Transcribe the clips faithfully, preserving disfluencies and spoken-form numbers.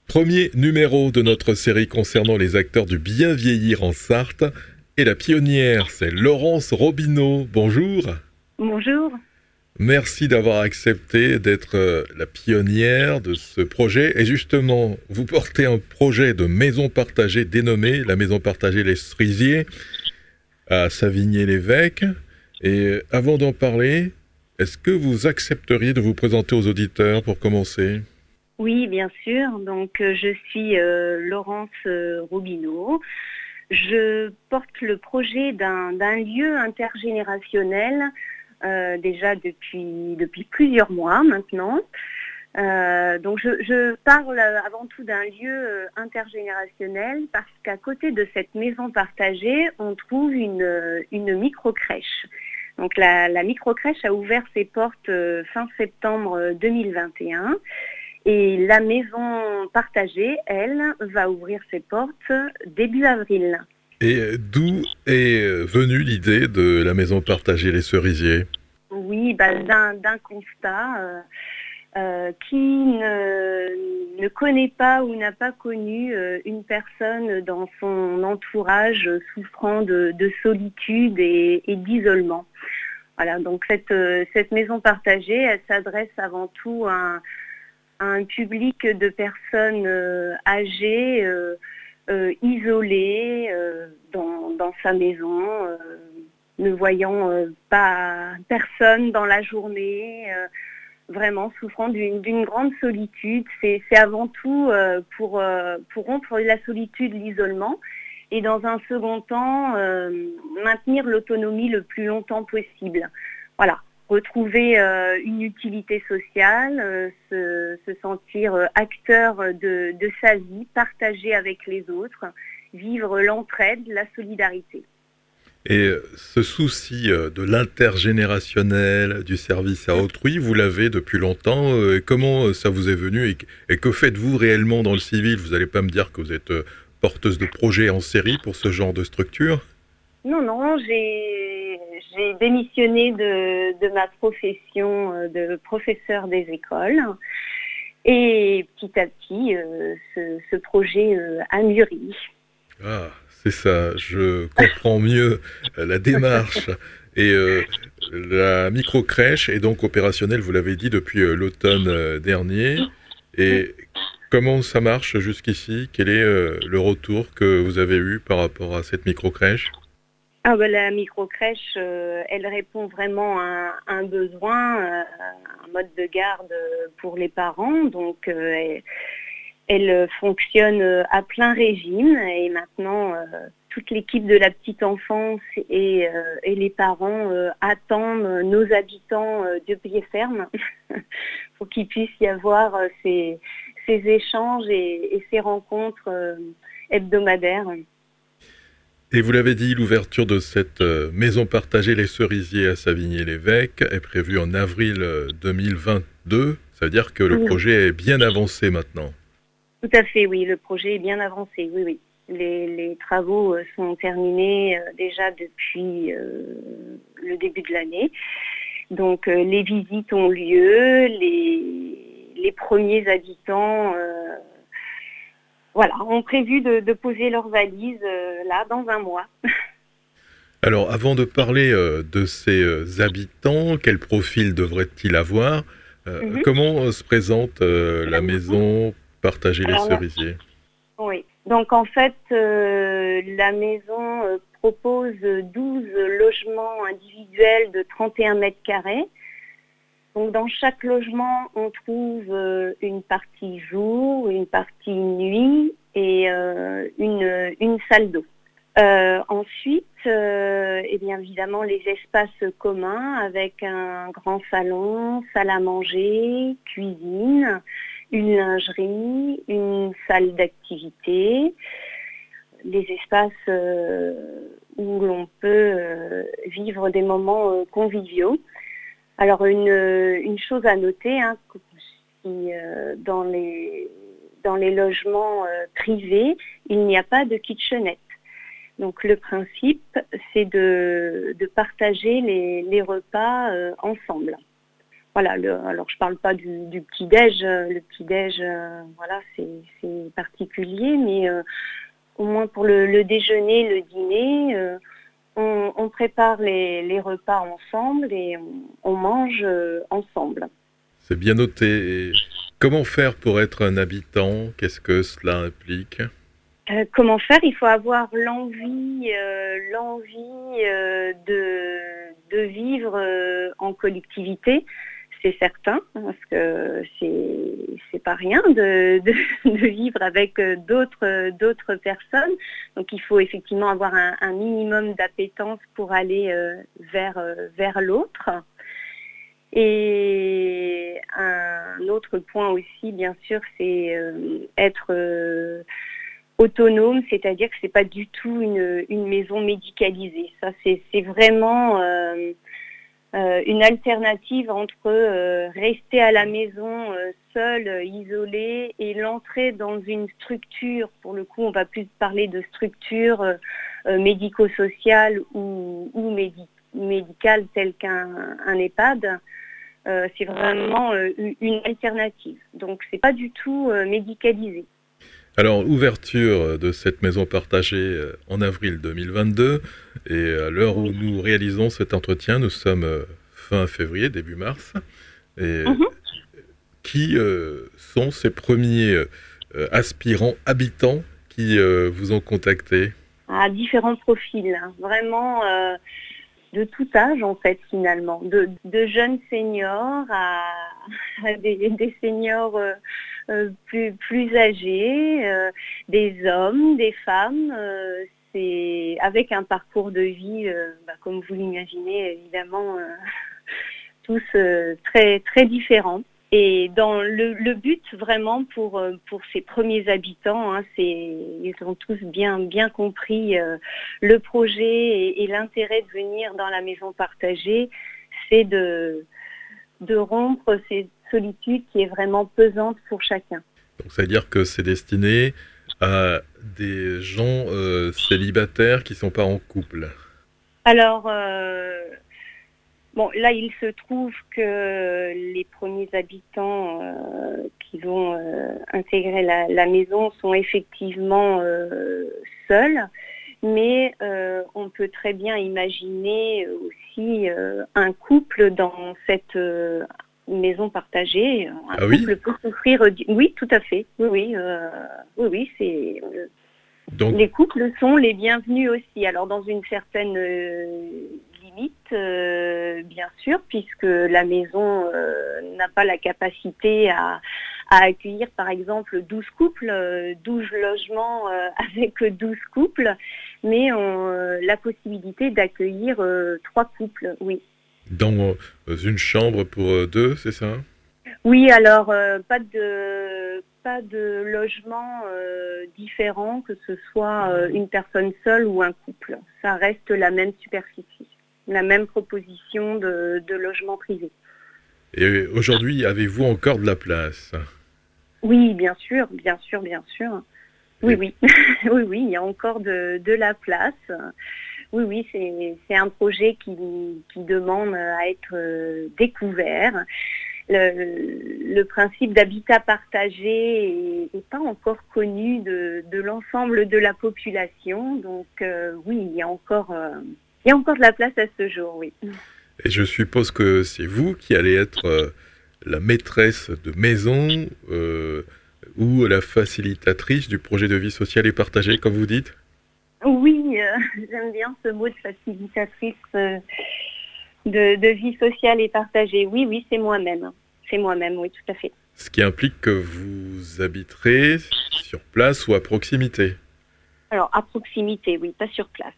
Premier numéro de notre série concernant les acteurs du bien vieillir en Sarthe. Et la pionnière, c'est Laurence Robineau. Bonjour. Bonjour. Merci d'avoir accepté d'être euh, la pionnière de ce projet. Et justement, vous portez un projet de maison partagée dénommé la maison partagée Les Cerisiers à Savigny-l'Évêque. Et avant d'en parler, est-ce que vous accepteriez de vous présenter aux auditeurs pour commencer ? Oui, bien sûr. Donc, euh, je suis euh, Laurence euh, Robineau. Je porte le projet d'un, d'un lieu intergénérationnel euh, déjà depuis, depuis plusieurs mois maintenant. Euh, donc, je, je parle avant tout d'un lieu euh, intergénérationnel parce qu'à côté de cette maison partagée, on trouve une, une micro-crèche. Donc, la, la micro-crèche a ouvert ses portes euh, fin septembre deux mille vingt et un. Et la maison partagée, elle, va ouvrir ses portes début avril. Et d'où est venue l'idée de la maison partagée Les Cerisiers ? Oui, bah, d'un, d'un constat. Euh, euh, qui ne, ne connaît pas ou n'a pas connu euh, une personne dans son entourage souffrant de, de solitude et, et d'isolement. Voilà, donc cette, euh, cette maison partagée, elle s'adresse avant tout à un un public de personnes euh, âgées, euh, euh, isolées euh, dans, dans sa maison, euh, ne voyant euh, pas personne dans la journée, euh, vraiment souffrant d'une, d'une grande solitude. C'est, c'est avant tout euh, pour, euh, pour rompre la solitude, l'isolement, et dans un second temps, euh, maintenir l'autonomie le plus longtemps possible. Voilà. Retrouver euh, une utilité sociale, euh, se, se sentir euh, acteur de, de sa vie, partager avec les autres, vivre l'entraide, la solidarité. Et ce souci de l'intergénérationnel, du service à autrui, vous l'avez depuis longtemps. Comment ça vous est venu et, et que faites-vous réellement dans le civil ? Vous n'allez pas me dire que vous êtes porteuse de projets en série pour ce genre de structure ? Non, non, j'ai, j'ai démissionné de, de ma profession de professeur des écoles et petit à petit, euh, ce, ce projet euh, a mûri. Ah, c'est ça, je comprends mieux la démarche. Et euh, la micro-crèche est donc opérationnelle, vous l'avez dit, depuis euh, l'automne euh, dernier. Et comment ça marche jusqu'ici ? Quel est euh, le retour que vous avez eu par rapport à cette micro-crèche ? Ah ben, la micro-crèche, euh, elle répond vraiment à un, un besoin, euh, un mode de garde pour les parents. Donc, euh, elle, elle fonctionne à plein régime. Et maintenant, euh, toute l'équipe de la petite enfance et, euh, et les parents euh, attendent nos habitants euh, de pied ferme pour qu'il puisse y avoir euh, ces, ces échanges et, et ces rencontres euh, hebdomadaires. Et vous l'avez dit, l'ouverture de cette euh, maison partagée Les Cerisiers à Savigny-l'Évêque est prévue en avril euh, deux mille vingt-deux. Ça veut dire que le Oui. projet est bien avancé maintenant. Tout à fait, oui. Le projet est bien avancé, oui, oui. Les, les travaux euh, sont terminés euh, déjà depuis euh, le début de l'année. Donc euh, les visites ont lieu, les, les premiers habitants euh, voilà, ont prévu de, de poser leurs valises euh, là dans un mois. Alors, avant de parler euh, de ces euh, habitants, quel profil devraient-ils avoir ? euh, Mm-hmm. Comment euh, se présente euh, la maison partagée Les Cerisiers ? Oui, donc en fait, euh, la maison euh, propose douze logements individuels de trente et un mètres carrés. Donc dans chaque logement, on trouve euh, une partie jour, une partie nuit et euh, une, une salle d'eau. Euh, ensuite, euh, et bien évidemment, les espaces communs avec un grand salon, salle à manger, cuisine, une lingerie, une salle d'activité, les espaces euh, où l'on peut euh, vivre des moments euh, conviviaux. Alors une, une chose à noter, hein, si, euh, dans, les, dans les logements euh, privés, il n'y a pas de kitchenette. Donc le principe, c'est de, de partager les, les repas euh, ensemble. Voilà, le, alors je parle pas du, du petit-déj, euh, le petit-déj, euh, voilà, c'est, c'est particulier, mais euh, au moins pour le, le déjeuner, le dîner, euh, on, on prépare les, les repas ensemble et on, on mange euh, ensemble. C'est bien noté. Et comment faire pour être un habitant? Qu'est-ce que cela implique? Euh, comment faire? Il faut avoir l'envie, euh, l'envie euh, de, de vivre euh, en collectivité, c'est certain, parce que c'est c'est pas rien de, de, de vivre avec euh, d'autres d'autres personnes. Donc il faut effectivement avoir un, un minimum d'appétence pour aller euh, vers euh, vers l'autre. Et un autre point aussi, bien sûr, c'est euh, être euh, autonome, c'est-à-dire que c'est pas du tout une, une maison médicalisée. Ça, c'est, c'est vraiment euh, euh, une alternative entre euh, rester à la maison euh, seul, euh, isolé, et l'entrée dans une structure. Pour le coup, on va plus parler de structure euh, euh, médico-sociale ou, ou médi- médicale telle qu'un un EHPAD. Euh, c'est vraiment euh, une alternative. Donc, c'est pas du tout euh, médicalisé. Alors, ouverture de cette maison partagée en avril deux mille vingt-deux, et à l'heure où nous réalisons cet entretien, nous sommes fin février, début mars. Et Mm-hmm. qui euh, sont ces premiers euh, aspirants habitants qui euh, vous ont contacté? À différents profils, hein. Vraiment euh, de tout âge en fait finalement, de, de jeunes seniors à, à des, des seniors euh, euh, plus, plus âgés, euh, des hommes, des femmes, euh, c'est avec un parcours de vie, euh, bah, comme vous l'imaginez évidemment, euh, tous euh, très, très différents. Et dans le, le but vraiment pour, pour ces premiers habitants, hein, c'est, ils ont tous bien, bien compris euh, le projet et, et l'intérêt de venir dans la maison partagée, c'est de, de rompre cette solitude qui est vraiment pesante pour chacun. Donc ça veut dire que c'est destiné à des gens euh, célibataires qui ne sont pas en couple. Alors, euh, bon, là, il se trouve que les premiers habitants euh, qui vont euh, intégrer la, la maison sont effectivement euh, seuls, mais euh, on peut très bien imaginer aussi euh, un couple dans cette euh, maison partagée. Un Ah oui? couple peut s'offrir... Oui, tout à fait. Oui, oui, euh, oui, oui, c'est... Euh, Donc, les couples sont les bienvenus aussi. Alors, dans une certaine... Euh, limite, euh, bien sûr, puisque la maison euh, n'a pas la capacité à, à accueillir, par exemple, douze couples, euh, douze logements euh, avec douze couples, mais on, euh, la possibilité d'accueillir euh, trois couples, oui. dans euh, une chambre pour euh, deux, c'est ça? Oui, alors, euh, pas de pas de logement euh, différent, que ce soit euh, une personne seule ou un couple. Ça reste la même superficie, la même proposition de, de logement privé. Et aujourd'hui, avez-vous encore de la place? Oui, bien sûr, bien sûr, bien sûr. Oui, Et... oui, oui, oui, il y a encore de, de la place. Oui, oui, c'est, c'est un projet qui, qui demande à être euh, découvert. Le, le principe d'habitat partagé n'est pas encore connu de, de l'ensemble de la population. Donc euh, oui, il y a encore, euh, il y a encore de la place à ce jour, oui. Et je suppose que c'est vous qui allez être euh, la maîtresse de maison euh, ou la facilitatrice du projet de vie sociale et partagée, comme vous dites? Oui, euh, j'aime bien ce mot de facilitatrice euh, de, de vie sociale et partagée. Oui, oui, c'est moi-même. C'est moi-même, oui, tout à fait. Ce qui implique que vous habiterez sur place ou à proximité. Alors, à proximité, oui, pas sur place.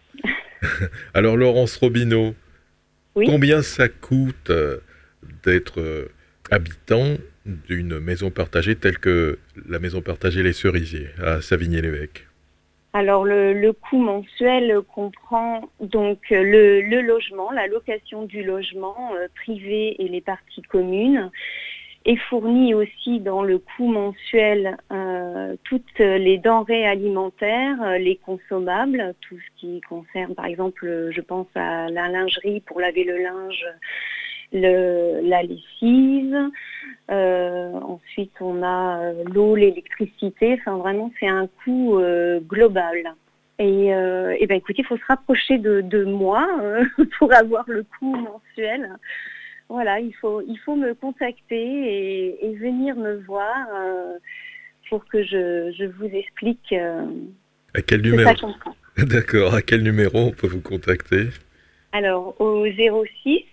Alors, Laurence Robineau, oui. Combien ça coûte euh, d'être euh, habitant d'une maison partagée telle que la maison partagée Les Cerisiers à Savigny-l'Évêque? Alors le, le coût mensuel comprend donc le, le logement, la location du logement euh, privé et les parties communes, et fournit aussi dans le coût mensuel euh, toutes les denrées alimentaires, euh, les consommables, tout ce qui concerne par exemple, je pense à la lingerie pour laver le linge, le, la lessive. Euh, ensuite, on a euh, l'eau, l'électricité. Enfin, vraiment, c'est un coût euh, global. Et, euh, et ben, écoutez, il faut se rapprocher de, de moi euh, pour avoir le coût mensuel. Voilà, il faut, il faut me contacter et, et venir me voir euh, pour que je, je vous explique. Euh, à quel numéro? D'accord, à quel numéro on peut vous contacter? Alors, au zéro six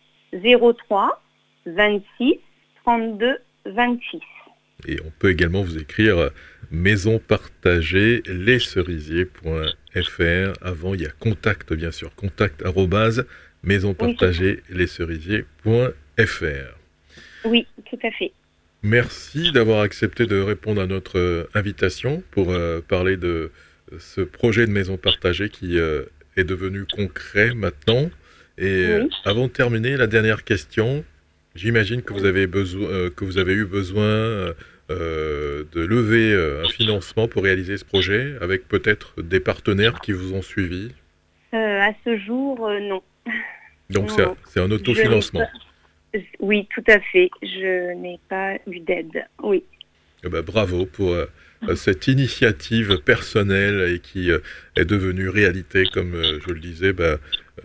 zéro trois vingt-six trente-deux vingt-six. Et on peut également vous écrire maison partagée les cerisiers point f r. Avant, il y a contact, bien sûr, contact arrobase maison partagée les cerisiers point f r. Oui, tout à fait. Merci d'avoir accepté de répondre à notre euh, invitation pour euh, parler de euh, ce projet de maison partagée qui euh, est devenu concret maintenant. Et oui. euh, avant de terminer, la dernière question. J'imagine que vous avez besoin, euh, que vous avez eu besoin euh, euh, de lever euh, un financement pour réaliser ce projet, avec peut-être des partenaires qui vous ont suivi. Euh, à ce jour, euh, non. Donc non, c'est, un, c'est un autofinancement. Pas... Oui, tout à fait. Je n'ai pas eu d'aide. Oui. Eh ben, bravo pour euh, cette initiative personnelle et qui euh, est devenue réalité, comme euh, je le disais. Ben,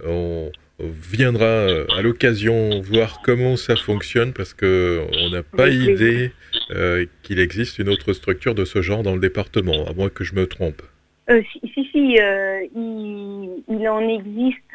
on viendra à l'occasion voir comment ça fonctionne parce qu'on n'a pas oui, idée euh, qu'il existe une autre structure de ce genre dans le département, à moins que je me trompe. Euh, si, si, si euh, il, il en existe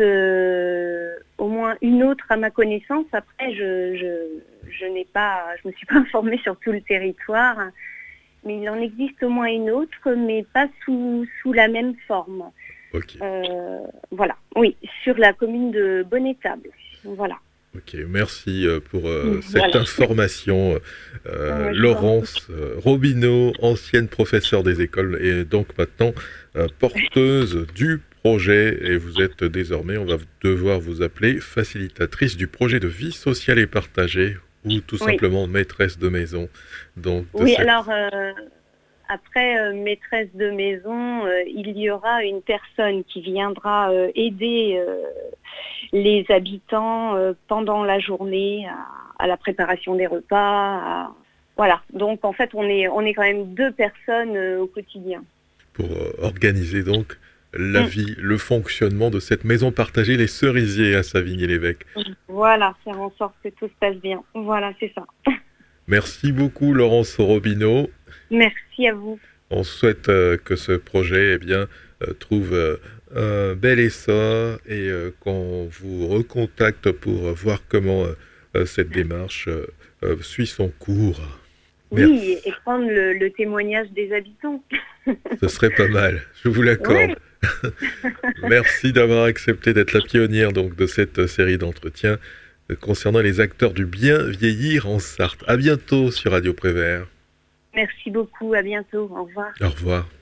euh, au moins une autre à ma connaissance. Après, je, je, je n'ai pas, je me suis pas informée sur tout le territoire, mais il en existe au moins une autre, mais pas sous, sous la même forme. Okay. Euh, voilà, oui, sur la commune de Bonnet-Table. Voilà. Ok, merci pour euh, cette voilà. information. Euh, ouais, Laurence euh, Robineau, ancienne professeure des écoles et donc maintenant euh, porteuse du projet. Et vous êtes désormais, on va devoir vous appeler facilitatrice du projet de vie sociale et partagée ou tout oui. simplement maîtresse de maison. Donc, de oui, cette... alors... Euh... Après euh, maîtresse de maison, euh, il y aura une personne qui viendra euh, aider euh, les habitants euh, pendant la journée à, à la préparation des repas. À... Voilà. Donc en fait, on est on est quand même deux personnes euh, au quotidien. Pour euh, organiser donc la mmh. vie, le fonctionnement de cette maison partagée les Cerisiers à Savigny-l'Évêque. Voilà, faire en sorte que tout se passe bien. Voilà, c'est ça. Merci beaucoup Laurence Robineau. Merci à vous. On souhaite euh, que ce projet eh bien, euh, trouve euh, un bel essor et euh, qu'on vous recontacte pour voir comment euh, cette démarche euh, suit son cours. Merci. Oui, et prendre le, le témoignage des habitants. Ce serait pas mal, je vous l'accorde. Oui. Merci d'avoir accepté d'être la pionnière donc, de cette série d'entretiens concernant les acteurs du bien vieillir en Sarthe. À bientôt sur Radio Prévert. Merci beaucoup, à bientôt, au revoir. Au revoir.